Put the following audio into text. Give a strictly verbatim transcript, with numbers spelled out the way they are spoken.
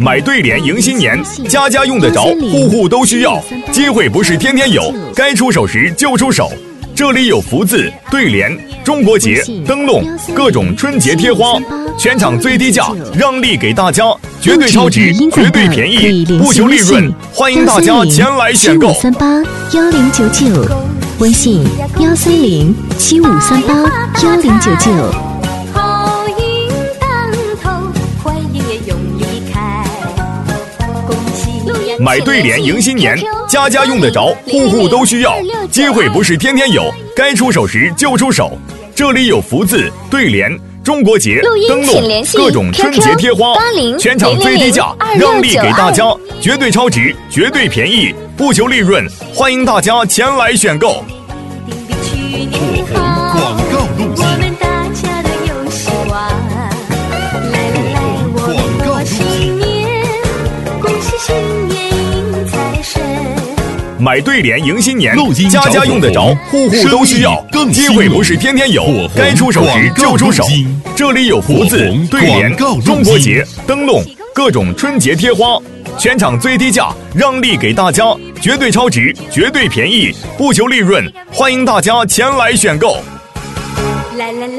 买对联迎新年，家家用得着，户户都需要。机会不是天天有，该出手时就出手。这里有福字、对联、中国结、灯笼，各种春节贴花，全场最低价，让利给大家，绝对超值，绝对便宜，不求利润，欢迎大家前来选购。 三八幺零九九，微信幺三零七五三八幺零九九。 买对联迎新年，家家用得着，户户都需要。机会不是天天有，该出手时就出手。这里有福字、对联、中国结、灯笼，各种春节贴花，全场最低价，让利给大家，绝对超值，绝对便宜，不求利润，欢迎大家前来选购。 广告路径。 买对联迎新年，家家用得着，户户都需要。机会不是天天有，该出手时就出手。这里有福字、对联、中国结、灯笼，各种春节贴花，全场最低价，让利给大家，绝对超值，绝对便宜，不求利润，欢迎大家前来选购。